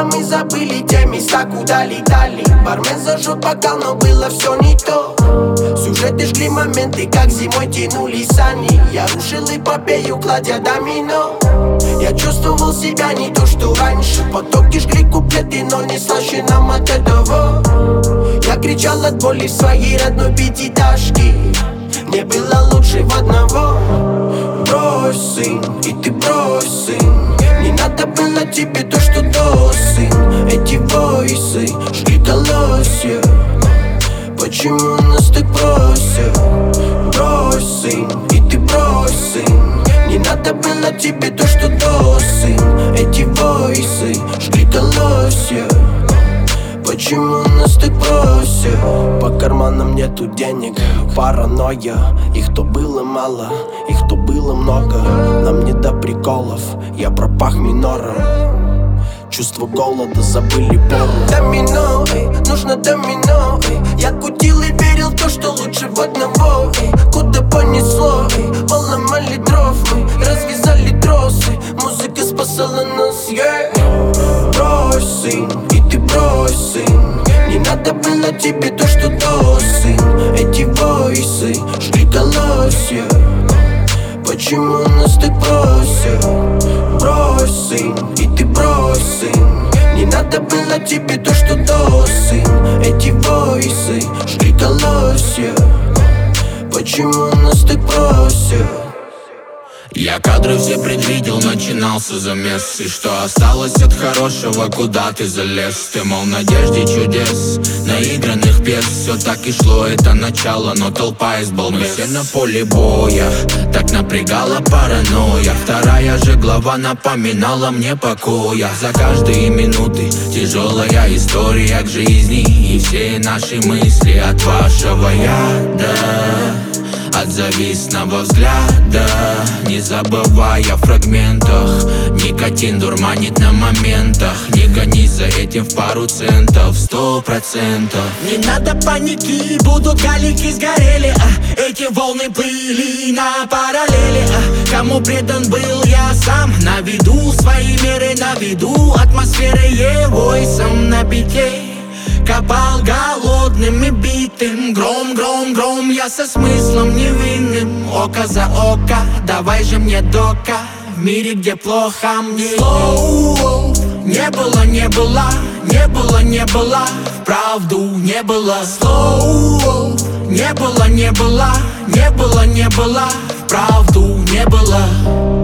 мы забыли те места, куда летали. Бармен зажег бокал, но было все не то. Сюжеты жгли моменты, как зимой тянули сани. Я рушил эпопею, кладя домино. Я чувствовал себя не то, что раньше. Потоки жгли куплеты, но не слаще нам от этого. Я кричал от боли в своей родной пятиэтажке. Мне было лучше в одного. Брось, сын, и ты брось, сын. Не надо было тебе то, что до, сын. Эти войсы жгли колосья. Почему нас так бросят? Брось, сын, и ты брось, сын. Не надо было тебе то, что до, сын. Эти войсы жгли колосья. Почему нас так бросят? По карманам нету денег, паранойя. Их то было мало, их то было много. Нам не до приколов, я пропах минором. Чувство голода забыли пору. Домино, нужно домино. Я кутил и верил в то, что лучше в одного. Куда понесло, поломали дров. Мы развязали тросы, музыка спасала нас, Брось, сын, и ты брось, сын. Не надо было тебе то, что до, сын. Эти войсы жгли колосья. Почему нас так бросят? Брось, сын, и ты брось, сын. Не надо было тебе то, что до, сын. Эти войсы жгли колосья. Почему нас так бросят? Я кадры все предвидел, начинался замес. И что осталось от хорошего, куда ты залез? Ты, мол, в надежде чудес, наигранных пьес. Все так и шло, это начало, но толпа избал. Мы все на поле боя, так напрягала паранойя. Вторая же глава напоминала мне покоя. За каждые минуты тяжелая история к жизни. И все наши мысли от вашего яда, от завистного взгляда, не забывая о фрагментах. Никотин дурманит на моментах. Не гонись за этим в пару центов, 100%. Не надо паники, будут галики сгорели. Эти волны были на параллели. Кому предан был я сам, на виду свои меры, на виду атмосферы войсом на бите. Копал голодным и битым. Гром, гром, гром, я со смыслом невинным. Око за око, давай же мне дока. В мире, где плохо мне. Слоу, не было, не было, не было, не было. Вправду не было. Слоу, не было, не было, не было, не было. Вправду не было.